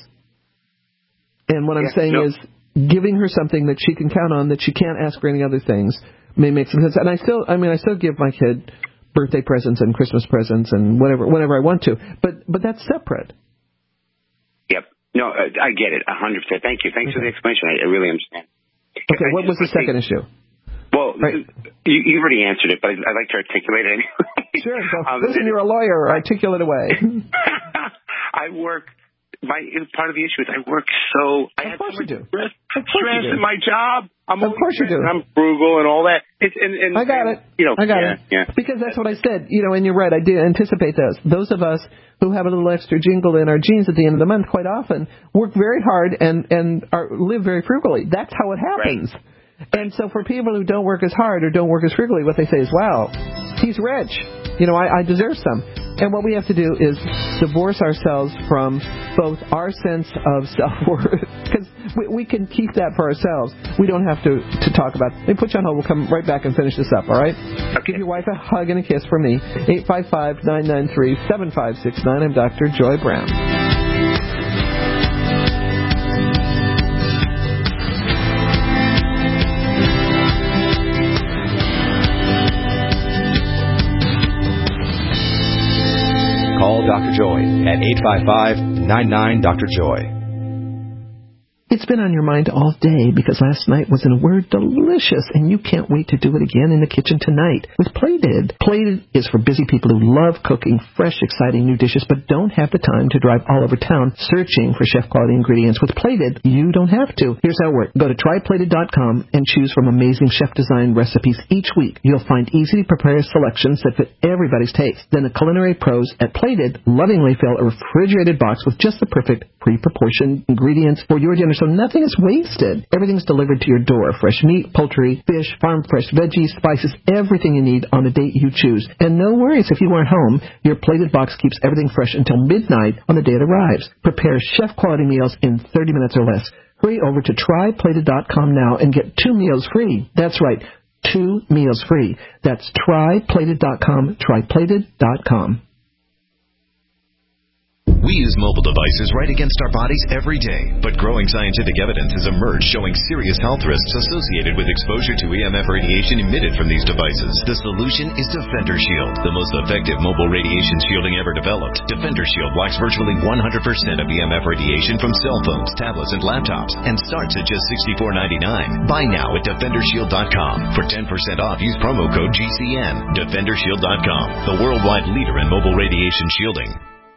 And what I'm yeah, saying no. is giving her something that she can count on, that she can't ask for any other things, may make some sense. And I still, I mean, I still give my kid birthday presents and Christmas presents and whatever, whenever I want to, but but that's separate. Yep. No, I get it, one hundred percent. Thank you. Thanks okay. for the explanation. I, I really understand. Okay, I what was the second think, issue? Well, right. you, you already answered it, but I'd like to articulate it anyway. Sure. So, um, listen, you're a lawyer. Articulate away. I work. My part of the issue is I work so. I of course so much you do. Stress, of course stress you do. in my job. I'm of course you do. I'm frugal and all that. It's, and, and, I got and, it. You know, I got yeah, it. Yeah. Because that's what I said. You know, and you're right. I did anticipate those. Those of us who have a little extra jingle in our jeans at the end of the month quite often work very hard and and are, live very frugally. That's how it happens. Right. And so for people who don't work as hard or don't work as frugally, what they say is, wow, he's rich. You know, I, I deserve some. And what we have to do is divorce ourselves from both our sense of self-worth, because we, we can keep that for ourselves. We don't have to, to talk about it. Let me put you on hold. We'll come right back and finish this up, all right? Okay. Give your wife a hug and a kiss from me. eight five five, nine nine three, seven five six nine. I'm Doctor Joy Brown. Call Doctor Joy at eight five five, nine nine, Doctor Joy. It's been on your mind all day because last night was, in a word, delicious, and you can't wait to do it again in the kitchen tonight with Plated. Plated is for busy people who love cooking fresh, exciting new dishes but don't have the time to drive all over town searching for chef-quality ingredients. With Plated, you don't have to. Here's how it works. Go to try plated dot com and choose from amazing chef-designed recipes each week. You'll find easy-to-prepare selections that fit everybody's taste. Then the culinary pros at Plated lovingly fill a refrigerated box with just the perfect pre-proportioned ingredients for your dinner, so nothing is wasted. Everything's delivered to your door. Fresh meat, poultry, fish, farm-fresh veggies, spices, everything you need on the date you choose. And no worries if you aren't home. Your Plated box keeps everything fresh until midnight on the day it arrives. Prepare chef-quality meals in thirty minutes or less. Hurry over to try plated dot com now and get two meals free. That's right, two meals free. That's try plated dot com, try plated dot com. We use mobile devices right against our bodies every day, but growing scientific evidence has emerged showing serious health risks associated with exposure to E M F radiation emitted from these devices. The solution is Defender Shield, the most effective mobile radiation shielding ever developed. Defender Shield blocks virtually one hundred percent of E M F radiation from cell phones, tablets, and laptops, and starts at just sixty-four ninety-nine. Buy now at defender shield dot com. For ten percent off, use promo code G C N. defender shield dot com, the worldwide leader in mobile radiation shielding.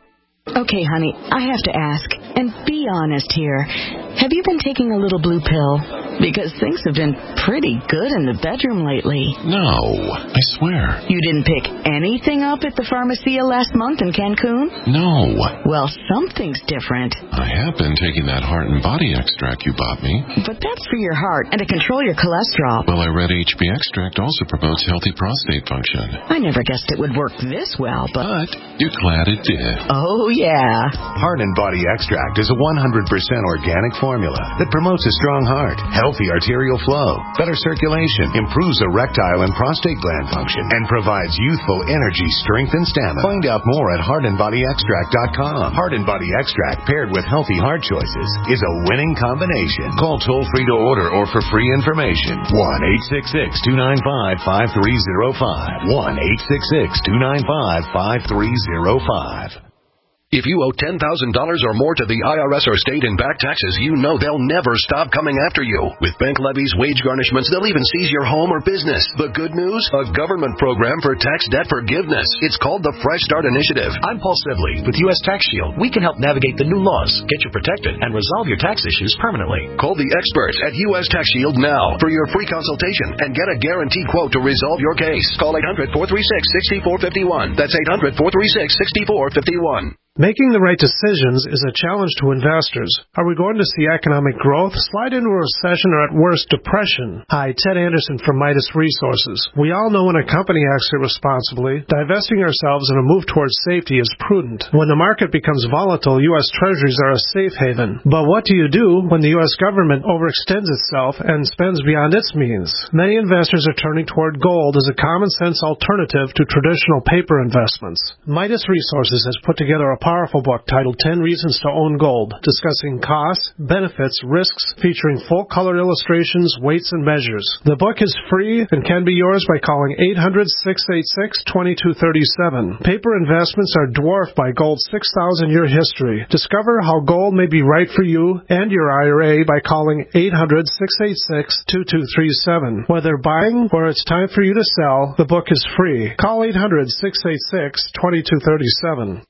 Okay, honey, I have to ask, and be honest here. Have you been taking a little blue pill? Because things have been pretty good in the bedroom lately. No, I swear. You didn't pick anything up at the Pharmacia last month in Cancun? No. Well, something's different. I have been taking that heart and body extract you bought me. But that's for your heart and to control your cholesterol. Well, I read H B extract also promotes healthy prostate function. I never guessed it would work this well, but... But you're glad it did. Oh, yeah. Heart and Body Extract is a one hundred percent organic formula that promotes a strong heart, healthy arterial flow, better circulation, improves erectile and prostate gland function, and provides youthful energy, strength, and stamina. Find out more at heart and body extract dot com. Heart and Body Extract paired with healthy heart choices is a winning combination. Call toll-free to order or for free information. one eight six six, two nine five, five three zero five. one eight six six, two nine five, five three zero five. If you owe ten thousand dollars or more to the I R S or state in back taxes, you know they'll never stop coming after you. With bank levies, wage garnishments, they'll even seize your home or business. The good news? A government program for tax debt forgiveness. It's called the Fresh Start Initiative. I'm Paul Sibley with U S Tax Shield. We can help navigate the new laws, get you protected, and resolve your tax issues permanently. Call the experts at U S Tax Shield now for your free consultation and get a guaranteed quote to resolve your case. Call eight hundred, four three six, six four five one. That's eight hundred, four three six, six four five one. Making the right decisions is a challenge to investors. Are we going to see economic growth, slide into a recession, or at worst, depression? Hi, Ted Anderson from Midas Resources. We all know when a company acts irresponsibly, divesting ourselves in a move towards safety is prudent. When the market becomes volatile, U S Treasuries are a safe haven. But what do you do when the U S government overextends itself and spends beyond its means? Many investors are turning toward gold as a common-sense alternative to traditional paper investments. Midas Resources has put together a powerful book titled ten Reasons to Own Gold, discussing costs, benefits, risks, featuring full-color illustrations, weights, and measures. The book is free and can be yours by calling eight hundred, six eight six, two two three seven. Paper investments are dwarfed by gold's six thousand year history. Discover how gold may be right for you and your I R A by calling eight hundred, six eight six, two two three seven. Whether buying or it's time for you to sell, the book is free. Call eight hundred, six eight six, two two three seven.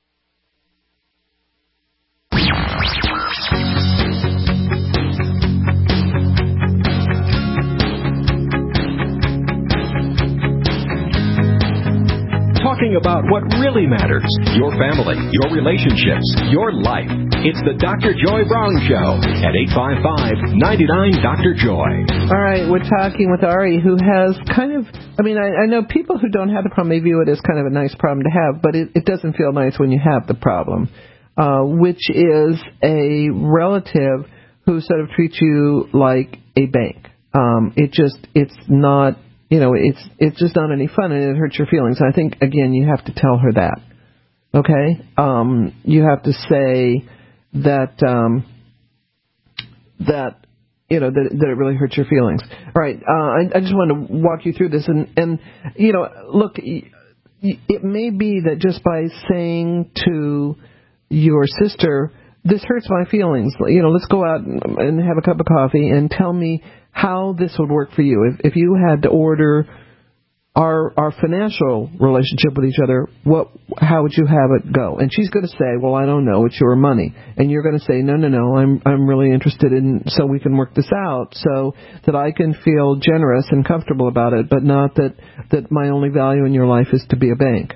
Talking about what really matters, your family, your relationships, your life. It's the Doctor Joy Brown Show at eight five five, nine nine, Doctor Joy. All right, we're talking with Ari, who has kind of, I mean, I, I know people who don't have the problem may view it as kind of a nice problem to have, but it, it doesn't feel nice when you have the problem, uh, which is a relative who sort of treats you like a bank. Um, it just, it's not... You know, it's it's just not any fun, and it hurts your feelings. And I think, again, you have to tell her that, okay? Um, you have to say that, um, that you know, that, that it really hurts your feelings. All right, uh, I, I just want to walk you through this. And, and you know, look, it may be that just by saying to your sister this hurts my feelings. You know, let's go out and have a cup of coffee and tell me how this would work for you. If if you had to order our our financial relationship with each other, what how would you have it go? And she's going to say, well, I don't know, it's your money. And you're going to say, no, no, no, I'm I'm really interested in, so we can work this out so that I can feel generous and comfortable about it, but not that, that my only value in your life is to be a bank.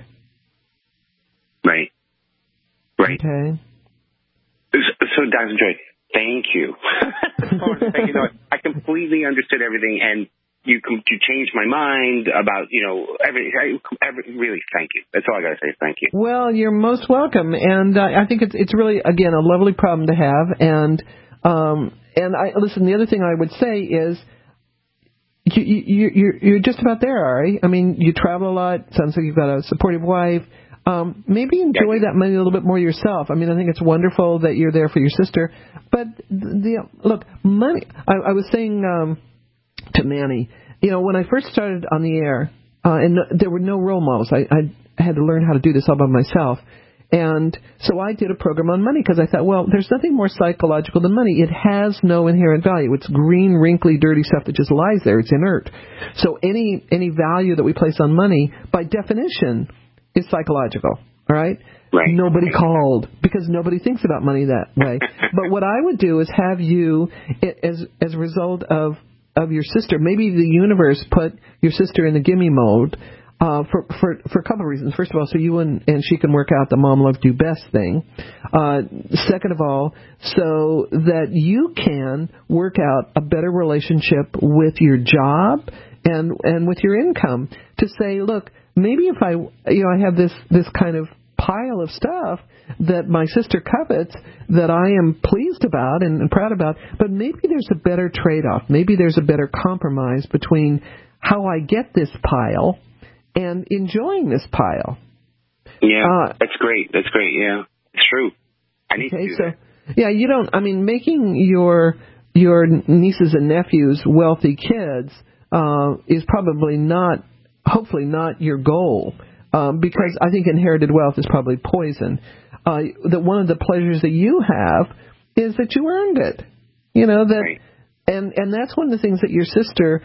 Right. Right. Okay. So, so Doctor Joy, thank you. you know, I completely understood everything, and You you changed my mind about, you know, every, every really, thank you. That's all I got to say. Thank you. Well, you're most welcome. And uh, I think it's it's really, again, a lovely problem to have. And, um, and I listen, the other thing I would say is you, you, you're, you're just about there, Ari. I mean, you travel a lot. Sounds like you've got a supportive wife. Um, maybe enjoy that money a little bit more yourself. I mean, I think it's wonderful that you're there for your sister. But, the look, money, I, I was saying... Um, to Manny, you know, when I first started on the air, uh, and no, there were no role models. I, I had to learn how to do this all by myself. And so I did a program on money because I thought, well, there's nothing more psychological than money. It has no inherent value. It's green, wrinkly, dirty stuff that just lies there. It's inert. So any any value that we place on money, by definition, is psychological. All right? Right. Nobody called because nobody thinks about money that way. But what I would do is have you, as as a result of of your sister, maybe the universe put your sister in the gimme mode uh, for, for for a couple of reasons. First of all, so you and, and she can work out the mom loved you best thing. Uh, second of all, so that you can work out a better relationship with your job and and with your income. To say, look, maybe if I you know I have this this kind of pile of stuff that my sister covets that I am pleased about and, and proud about, but maybe there's a better trade-off. Maybe there's a better compromise between how I get this pile and enjoying this pile. Yeah, uh, that's great. That's great, yeah. It's true. I need okay, to do so, that. Yeah, you don't, I mean, making your your nieces and nephews wealthy kids uh, is probably not, hopefully not your goal. Um, because I think inherited wealth is probably poison. Uh, that one of the pleasures that you have is that you earned it. You know that, right. and and that's one of the things that your sister.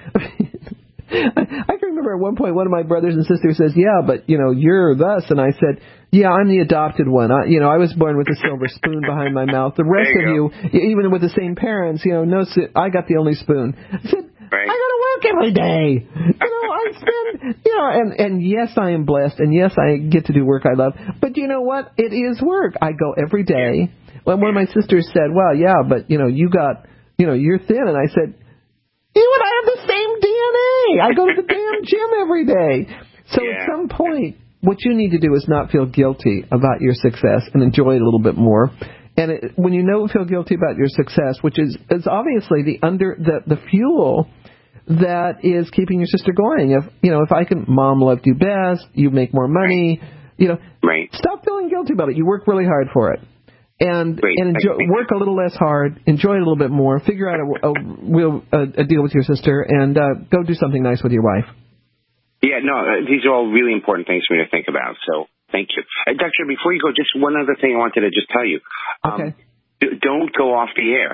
I, I can remember at one point one of my brothers and sisters says, "Yeah, but you know you're thus," and I said, "Yeah, I'm the adopted one. I, you know, I was born with a silver spoon behind my mouth. The rest you of go. you, even with the same parents, you know, no, I got the only spoon." I said, right. "I got to work every day. You know, I spend, you know, and and yes, I am blessed, and yes, I get to do work I love. But you know what? It is work. I go every day." When one of my sisters said, "Well, yeah, but you know, you got, you know, you're thin," and I said, "You and I have the same D N A. I go to the damn gym every day." So yeah. At some point, what you need to do is not feel guilty about your success and enjoy it a little bit more. And it, when you don't feel guilty about your success, which is, is obviously the under the, the fuel that is keeping your sister going. If you know, if I can, mom loved you best, you make more money, you know, right. Stop feeling guilty about it. You work really hard for it. And Great. and enjoy, work a little less hard, enjoy it a little bit more, figure out a, a real a, a deal with your sister, and uh, go do something nice with your wife. Yeah, no, uh, these are all really important things for me to think about. So thank you, uh, Doctor. Before you go, just one other thing I wanted to just tell you. Um, okay. D- don't go off the air.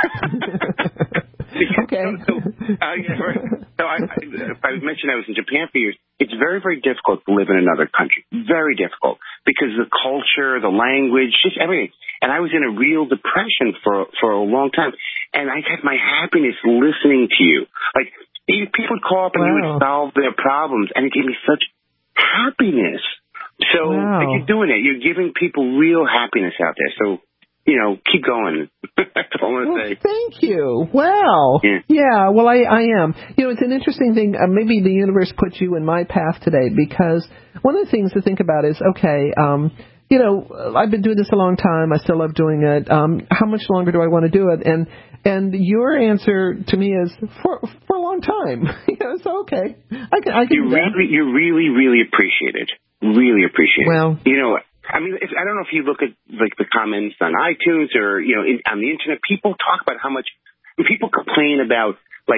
Okay. So, so, uh, yeah, right. so I, I, I mentioned I was in Japan for years. It's very, very difficult to live in another country. Very difficult because the culture, the language, just everything. And I was in a real depression for for a long time. And I had my happiness listening to you. Like people would call up and wow. you would solve their problems, and it gave me such happiness. So wow. like you're doing it. You're giving people real happiness out there. So. You know, keep going. That's all I want to well, say. Thank you. Wow. Yeah. yeah, well, I, I am. You know, it's an interesting thing. Uh, maybe the universe put you in my path today because one of the things to think about is, okay, um, you know, I've been doing this a long time. I still love doing it. Um, how much longer do I want to do it? And and your answer to me is for for a long time. You know, so okay. I can. I can. You really, you really, really appreciate it. Really appreciate well, it. You know. I mean, if, I don't know if you look at like the comments on iTunes or you know in, on the internet. People talk about how much people complain about like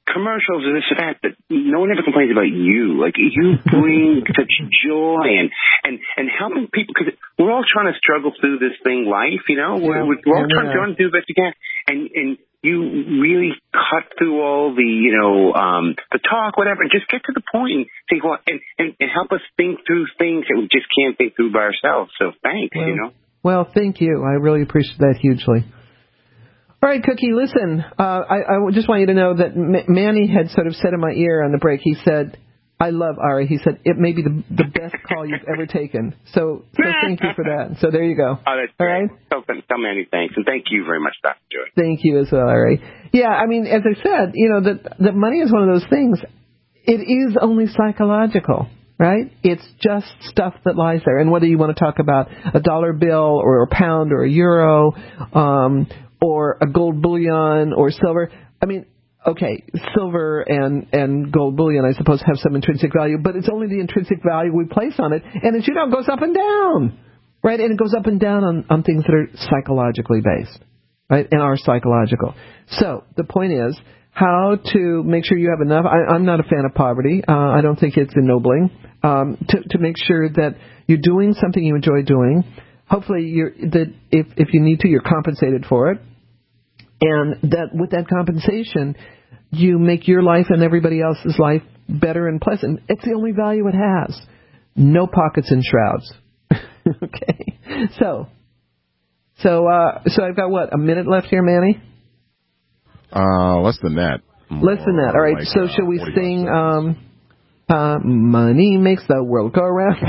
commercials or this or that, but no one ever complains about you. Like, you bring such joy and, and, and helping people, because we're all trying to struggle through this thing, life, you know? We're, we're all Yeah, trying, yeah. trying to do the best we can. And, and you really cut through all the, you know, um, the talk, whatever, and just get to the point and say, well, and, and, and help us think through things that we just can't think through by ourselves. So thanks, well, you know? Well, thank you. I really appreciate that hugely. All right, Cookie, listen, uh, I, I just want you to know that M- Manny had sort of said in my ear on the break, he said, I love Ari. He said, it may be the, the best call you've ever taken. So so thank you for that. So there you go. Oh, that's All great. right? So, so many thanks, and thank you very much, Doctor Joy. Thank you as well, Ari. Yeah, I mean, as I said, you know, that that money is one of those things. It is only psychological, right? It's just stuff that lies there. And whether you want to talk about a dollar bill or a pound or a euro, um, or a gold bullion or silver. I mean, okay, silver and, and gold bullion, I suppose, have some intrinsic value, but it's only the intrinsic value we place on it. And as you know, it goes up and down, right? And it goes up and down on, on things that are psychologically based, right, and are psychological. So the point is how to make sure you have enough. I, I'm not a fan of poverty. Uh, I don't think it's ennobling. Um, to, to make sure that you're doing something you enjoy doing. Hopefully, you're, that if, if you need to, you're compensated for it. And that with that compensation, you make your life and everybody else's life better and pleasant. It's the only value it has. No pockets and shrouds. Okay. So, so, uh, so I've got what, a minute left here, Manny? Uh, less than that. Less than that. All right. Like, so, uh, shall we forty sing? Um, uh, money makes the world go around.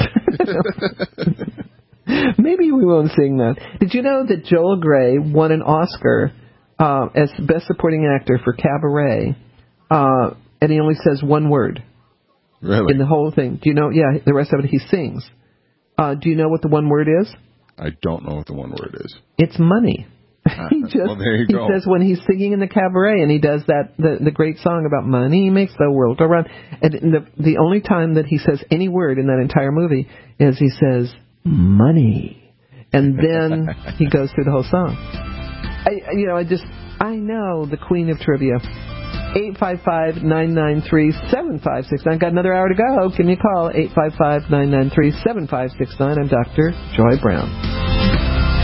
Maybe we won't sing that. Did you know that Joel Grey won an Oscar uh, as Best Supporting Actor for Cabaret, uh, and he only says one word really? in the whole thing? Do you know? Yeah, the rest of it he sings. Uh, do you know what the one word is? I don't know what the one word is. It's money. he just well, there you he go. says when he's singing in the cabaret and he does that the the great song about money makes the world go round, and the the only time that he says any word in that entire movie is he says money, and then he goes through the whole song. I you know I just I know the queen of trivia. eight five five, nine nine three, seven five six nine. Got another hour to go. Give me a call. eight five five, nine nine three, seven five six nine. I'm Doctor Joy Brown.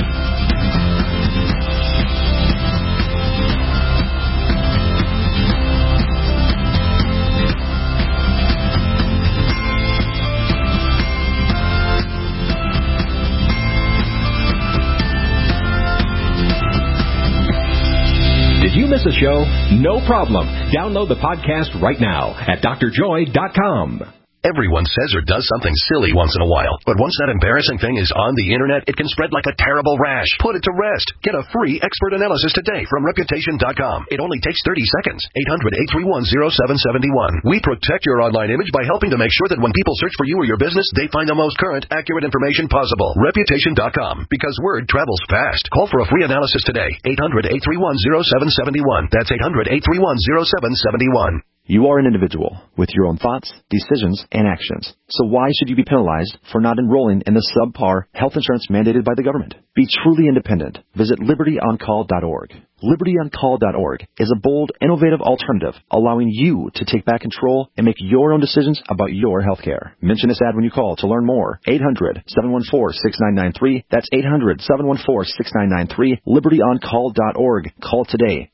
Did you miss a show? No problem. Download the podcast right now at D R joy dot com. Everyone says or does something silly once in a while, but once that embarrassing thing is on the internet, it can spread like a terrible rash. Put it to rest. Get a free expert analysis today from reputation dot com. It only takes thirty seconds. eight hundred, eight three one, zero seven seven one. We protect your online image by helping to make sure that when people search for you or your business, they find the most current, accurate information possible. reputation dot com, because word travels fast. Call for a free analysis today. eight hundred, eight three one, zero seven seven one. That's eight hundred, eight three one, zero seven seven one. You are an individual with your own thoughts, decisions, and actions. So why should you be penalized for not enrolling in the subpar health insurance mandated by the government? Be truly independent. Visit liberty on call dot org. liberty on call dot org is a bold, innovative alternative allowing you to take back control and make your own decisions about your health care. Mention this ad when you call to learn more. eight hundred, seven one four, six nine nine three. That's eight hundred, seven one four, six nine nine three. liberty on call dot org. Call today.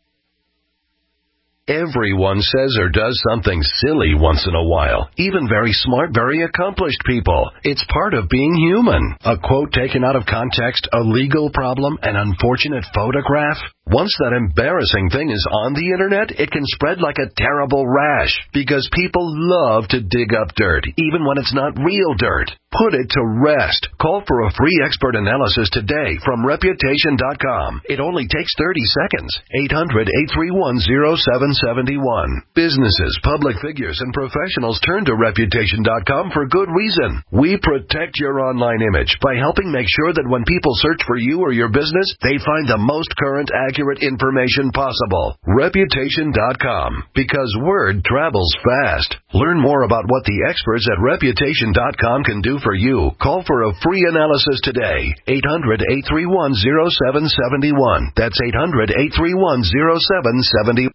Everyone says or does something silly once in a while. Even very smart, very accomplished people. It's part of being human. A quote taken out of context, a legal problem, an unfortunate photograph. Once that embarrassing thing is on the internet, it can spread like a terrible rash because people love to dig up dirt, even when it's not real dirt. Put it to rest. Call for a free expert analysis today from reputation dot com. It only takes thirty seconds. eight hundred, eight three one, zero seven seven one. Businesses, public figures, and professionals turn to reputation dot com for good reason. We protect your online image by helping make sure that when people search for you or your business, they find the most current, accurate information possible. reputation dot com, because word travels fast. Learn more about what the experts at reputation dot com can do for you. Call for a free analysis today. eight hundred, eight three one, zero seven seven one. That's eight hundred, eight three one, zero seven seven one.